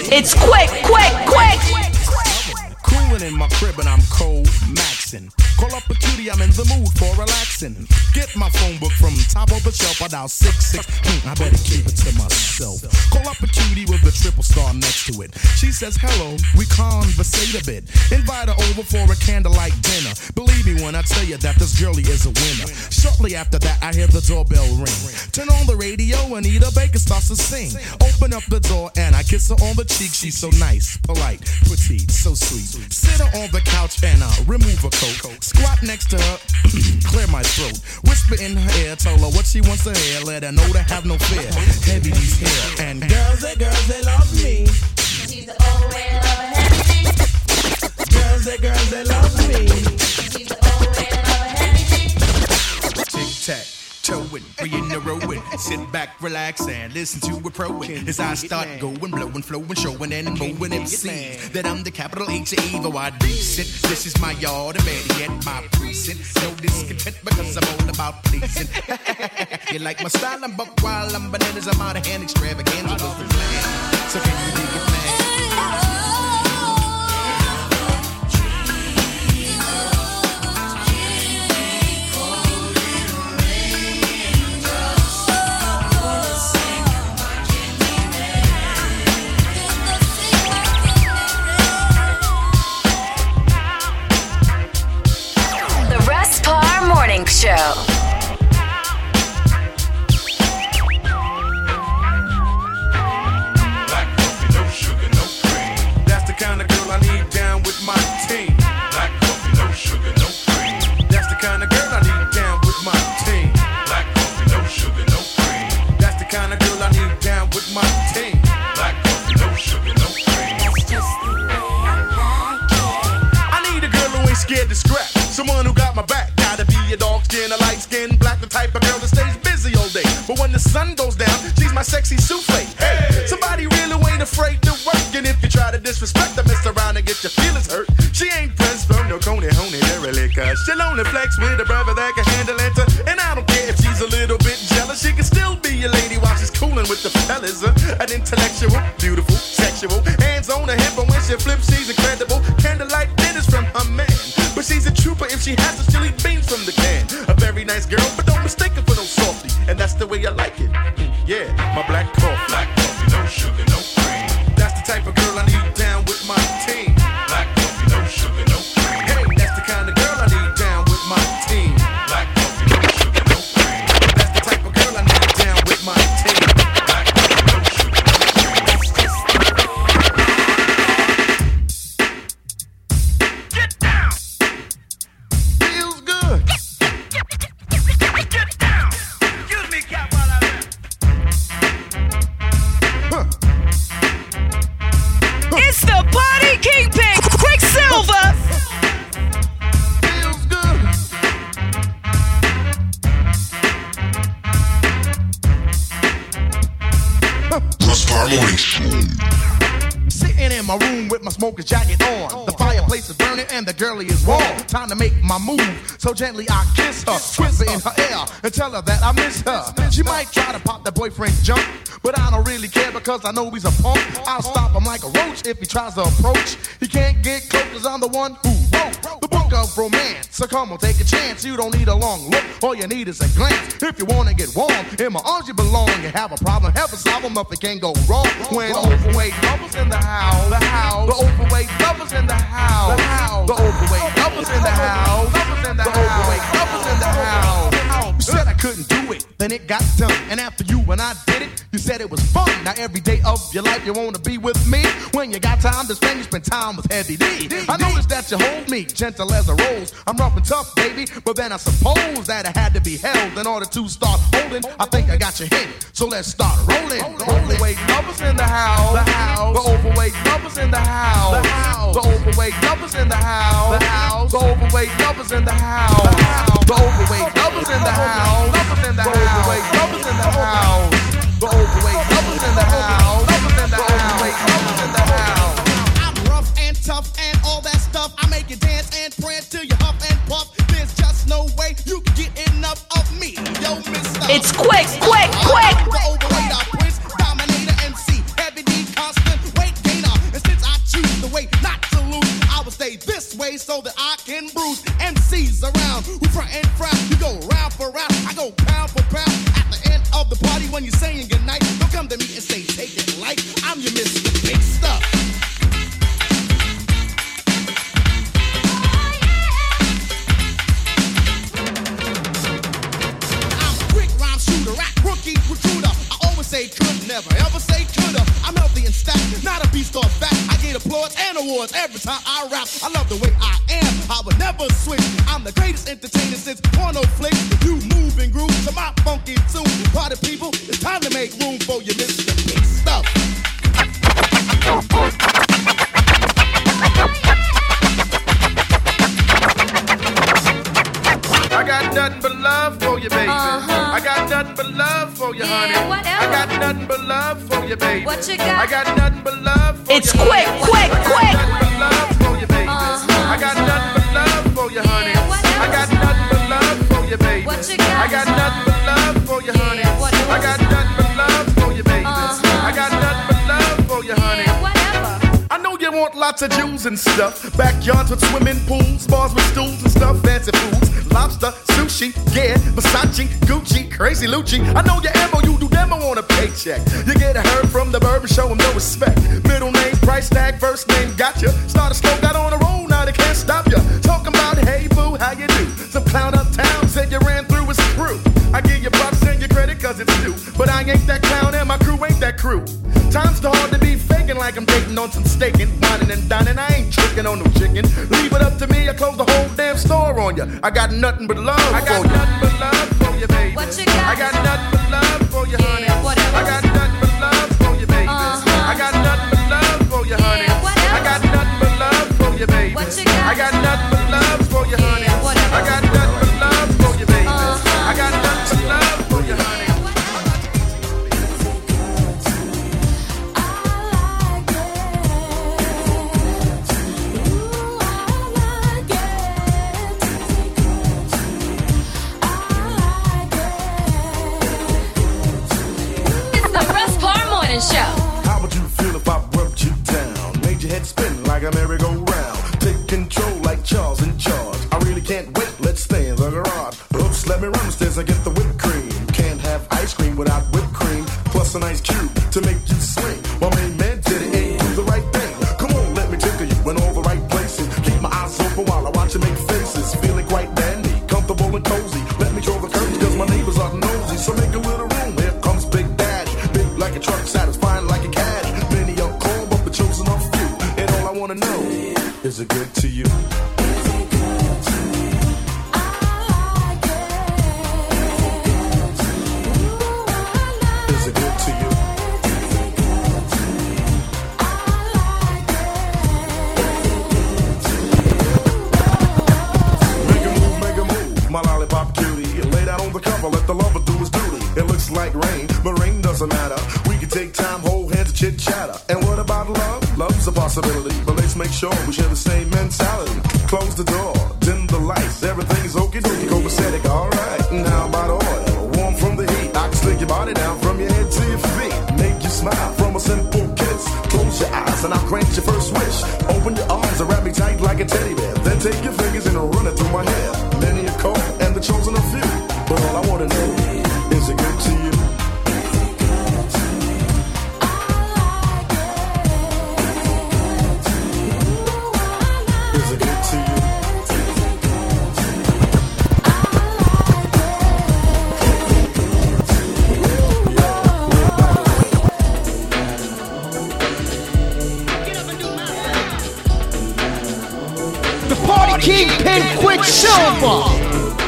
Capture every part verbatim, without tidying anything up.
It's quick, quick, quick. Cooling in my crib and I'm cold maxing. Call up a cutie, I'm in the mood for relaxing. Get my phone book from top of the shelf. I dial six six. Hmm, I better keep it to myself. Call up a cutie with a triple star next to it. She says hello, we conversate a bit. Invite her over for a candlelight dinner. Believe me when I tell you that this girlie is a winner. Shortly after that, I hear the doorbell ring. Turn on the radio, Anita Baker starts to sing. Open up the door and I kiss her on the cheek. She's so nice, polite, petite, so sweet. Sit her on the couch and uh, remove her coat. Squat next to her, clear my throat. Whisper in her ear, told her what she wants to hear. Let her know to have no fear. Heavy these hair and girls, they girls, they love me. She's the old way of a heavy chick. Girls, they girls, they love me. She's the old way of a heavy chick. Tic tac. Towing, three in a row, sit back, relax, and listen to a pro. As I start going, blowing, flowing, showing, and moving M Cs that I'm the capital H of evil. I decent. This is my yard, and better yet, my precinct. No discontent because I'm all about pleasing. You like my style? I'm buck wild, I'm bananas, I'm out of hand, extravaganza was the plan. So can you dig it, man? Morning Show. Black coffee, no sugar, no cream. That's the kind of girl I need down with my team. Black coffee, no sugar, no cream. That's the kind of girl I need down with my team. Black coffee, no sugar, no cream. That's the kind of girl I need down with my team. Black coffee, no sugar, no cream. I need a girl who ain't scared to scrap. Someone who got my back. Gotta be a dark skin, a light skin, black, the type of girl that stays busy all day. But when the sun goes down, she's my sexy souffle. Hey, somebody really ain't afraid to work. And if you try to disrespect her, mess around and get your feelings hurt. She ain't pressed from no coney honey, really, cause she'll only flex with a brother that can handle it. And I don't care if she's a little bit jealous, she can still be a lady while she's cooling with the fellas. An intellectual, beautiful, sexual, hands on her hip, and when she flips, she's incredible. Candlelight dinners from her man. But she's a trooper if she has to, she'll eat beans from the can. A very nice girl, but don't mistake her for no softy. And that's the way I like it. Yeah, my black coffee. Black coffee, no sugar, no cream. That's the type of girl I need down with my team. Black coffee, no sugar, no cream. Hey, that's the kind of girl I need down with my team. Black coffee, no sugar, no cream. That's the type of girl I need down with my team. Black coffee, no sugar, no cream. Get down! Feels good. Get down! Excuse me, cat, while I'm there. Huh. It's the Party Kingpin, Quicksilver. Feels good. Star Morning Show. Sitting in my room with my smoker's jacket on. The fireplace is burning and the girlie is warm. Time to make my move, so gently I kiss her, twist her in her ear and tell her that I miss her. She might try to pop that boyfriend's jump, but I don't really care because I know he's a punk. I'll stop him like a roach if he tries to approach. He can't get close cause I'm the one who wrote the book of romance. So come on, take a chance. You don't need a long look, all you need is a glance. If you wanna get warm, in my arms you belong. You have a problem, have a problem, nothing can go wrong. When overweight lovers in the house, the house, the overweight lovers in the house, the house, the overweight lovers in the house, lovers in the overweight lovers in the house. You said I couldn't do it, then it got done. And after you and I did it, you said it was fun. Now every day of your life you wanna be with me. When you got time to spend, you spend time with Heavy D. I noticed that you hold me gentle as a rose. I'm rough and tough, baby, but then I suppose that I had to be held in order to start holding. I think I got your hint, so let's start rolling. The overweight lovers in the house, the house. The overweight lovers in the house, the house. The overweight lovers in the house, the house. The overweight lovers in the house, the house. The overweight lovers in the house, lovers in the house. The overweight lovers in the house, the overweight lovers in the house, lovers in the overweight lovers in the house. I'm rough and tough and all that stuff. I make you dance and prance till you huff and puff. There's just no way you can get enough of me, yo, mister. It's quick, quick, quick. The overweight, our prince, dominator, M C, Heavy D, constant weight gainer. Don't come to me and say take it light. I'm your Mister Big Stuff. I'm a quick rhyme shooter, rap rookie recruiter. I always say could, never ever say coulda. I'm healthy and stacked, not a beast or fat. I get applause and awards every time I rap. I love the way I am, I would never switch. I'm the greatest entertainer since porno flicks. You move and groove to my funky tune. Party people, it's time to make room for your Mister Big Stuff. I got nothing but love for you, baby. Uh-huh. I got nothing but love for you, Yeah, honey. whatever. I got nothing but love for you, baby. What you got? I got nothing but love for It's you, quick, honey. quick, I got quick. nothing but love for you, baby. Uh-huh. I got nothing but love for you, honey. Yeah, whatever. I got nothing but love for you, baby. What you got? I got nothing but love for you, honey. Yeah, whatever. I got nothing but love for you, baby. Uh-huh. I got nothing but love for you, honey. Yeah, whatever. I know you want lots of Jews and stuff. Backyards with swimming pools, bars with stools and stuff, fancy foods, lobster, sushi, yeah, Versace, Gucci, crazy Lucci. I know your ammo, you do demo on a paycheck. You get a herd from the bird and show him no respect. Middle name, price tag, first name, gotcha. Start a slow, got on a roll, now they can't stop ya. Talking about, hey boo, how you do? Some clown uptown said you ran through his crew. I give you props and your credit cause it's due. But I ain't that clown and my crew ain't that crew. Time's too hard to be faking like I'm dating on some staking, whining and dining. I ain't tricking on no chicken. Leave it up to me, I close the whole damn store on ya. I got nothing but love I got for you. nothing but love for you, baby. What you got? I got nothing but love for you, honey. Yeah, whatever. I got nothing but love for you, baby. Uh-huh. I got nothing but love for you, honey. Yeah, whatever. I got nothing but love for you, baby. What you got? I got nothing but love for you, honey. Yeah, whatever. I got nothing but love for you, baby. Uh-huh. I got nothing but love for you, honey. It's the Russ Parr Morning Show. How would you feel if I rubbed you down? Made your head spin like a merry-go-round. Take control like Charles in charge. I really can't wait, let's stay in the garage. Oops, let me run upstairs and get the whipped cream. Can't have ice cream without whipped cream. Plus an ice cube to make you swing. My main man did it, ain't do the right thing. Come on, let me tickle you in all the right places. Keep my eyes open while I watch you make faces. Feeling quite dandy, comfortable and cozy. Let me draw the curtains cause my neighbors are nosy. So make a little room, here comes Big Daddy. Big like a truck, satisfying like a caddy. Many are called, but the chosen are few. And all I wanna know, is it good to you? Is it good to you? Make a move, make a move, my lollipop cutie. Lay down on the cover, let the lover do his duty. It looks like rain, but rain doesn't matter. We can take time, hold hands, chit chatter. And what about love? Love's a possibility, but let's make sure we share the same mentality. Close the door, dim the lights, everything's okie dokie, copacetic, alright. Now about oil, warm from the heat. I can slick your body down from your head to your feet. Make you smile from a simple kiss. Close your eyes and I'll grant your first wish. Open your arms and wrap me tight like a teddy bear. Then take your fingers and run it through my hair. Many are called and the chosen are few. But all I wanna know, is it good to you? Is it good to you? The party kingpin Quicksilver.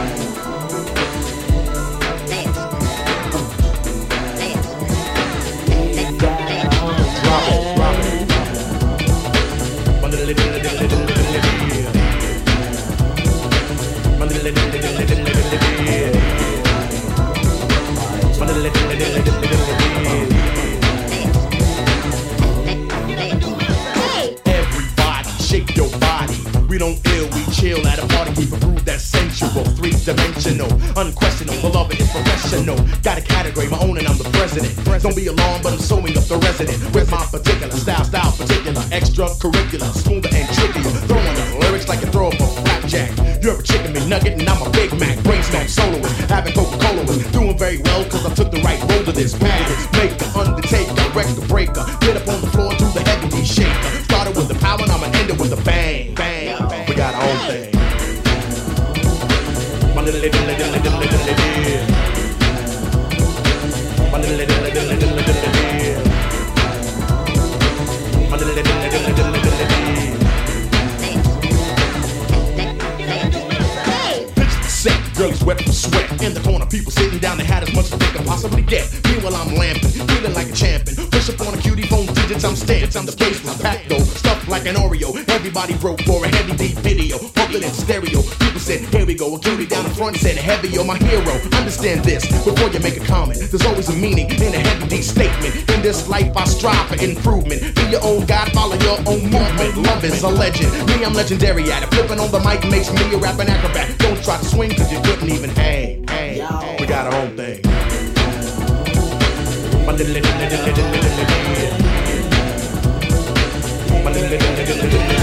Everybody, shake your body. We don't ill, we chill at a party. We prove that sensual, three-dimensional, unquestionable. Beloved is professional. Got a category, my own, and I'm the president. Don't be alarmed, but I'm sewing up the resident with my particular style, style particular, extracurricular, smoother and trickier. Throwing the lyrics like a throw up a flapjack. You're a chicken McNugget and I'm a Big Mac. Brain smack soloist, having Coca-Cola was doing very well, cause I took the right road to the this path. Make the undertaker, wreck the breaker. Get up on the floor, do the heavy D shaker. Started with the power, and I'ma end it with a bang. Bang, bang. We got our own thing. My little lady, lady, lady, lady, lady. My little lady, lady, lady, lady, lady. My little lady, lady, lady, lady, lady. Set, girls wet from sweat. In the corner, people sitting down, they had as much as they could possibly get. Meanwhile, I'm lamping, feeling like a champion. Push up on a cutie phone digits, I'm stamped. I'm the place was packed though, stuffed like an Oreo. Everybody broke for a heavy deep video, pump it in stereo. People said, here we go. A cutie down the front said, heavy, you're my hero. Understand this, before you make a comment, there's always a meaning in a heavy deep statement. In this life, I strive for improvement. Be your own God, follow your own movement. Love is a legend, me, I'm legendary at it. Flipping on the mic makes me a rapping acrobat. Don't try to swing, cause you couldn't even hang. hang, hang. We got our own thing. My little, little, little, little, little, little, little. My little, little, little, little, little.